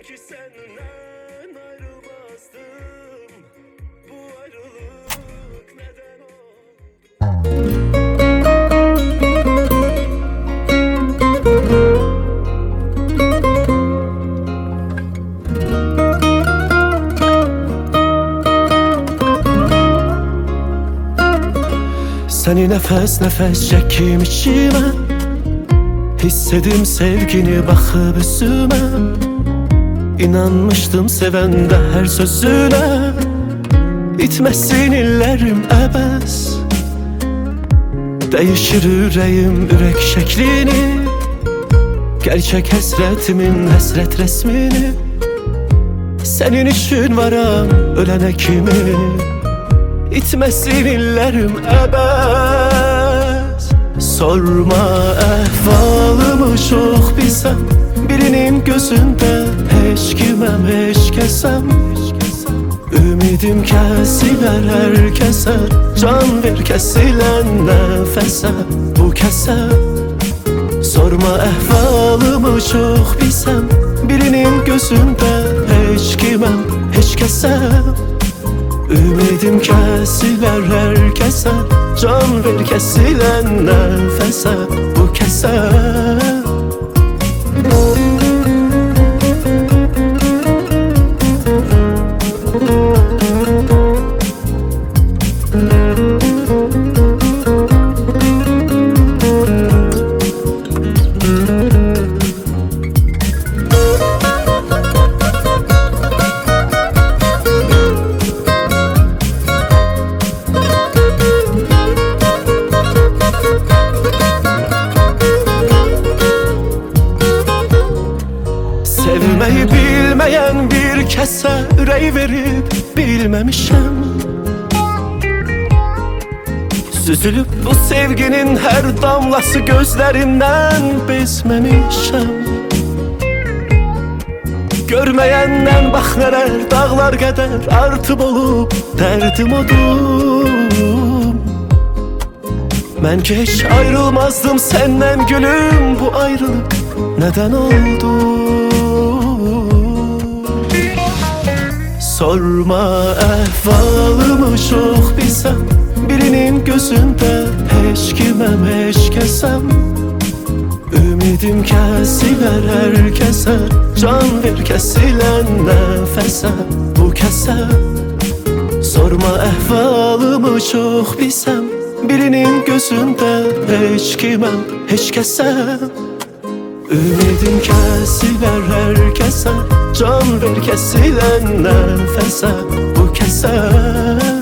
ki senden ayrılmazdım. Bu ayrılık neden oldu? Seni nefes nefes çekim içime, hissedim sevgini bakıp üstüme. İnanmıştım sevende her sözüne, itmesin illerim ebes. Değişir yüreğim ürek şeklini, gerçek hasretimin hasret resmini. Senin için varam ölene kimi, itmesin illerim ebes. Sorma ehvalımı çok bilsem, birinin gözünde hiç girmem hiç kesem. Ümidim kesiler herkese, can ver kesilen nefese bu kese. Sorma ehvalımı çok bilsem, birinin gözünde hiç girmem hiç kesem. Ümidim kesiler herkese, can ver kesilen nefese bu kese. Sevmeyi bilmeyen bir kese yüreği verip bilmemişim. Süzülüp bu sevginin her damlası gözlerimden bezmemişim. Görmeyenden bak neler dağlar kadar artıp olup derdim odum. Ben ki hiç ayrılmazdım senden gülüm, bu ayrılık neden oldu? Sorma ehvalımı çok bilsem, birinin gözünde hiç girmem hiç kesem. Ümidim kesiler herkese, can ver kesilen nefese bu kese. Sorma ehvalımı çok bilsem, birinin gözünde hiç girmem hiç kesem. Ümidim kesiler herkese, can ver kesilen nefese bu kese.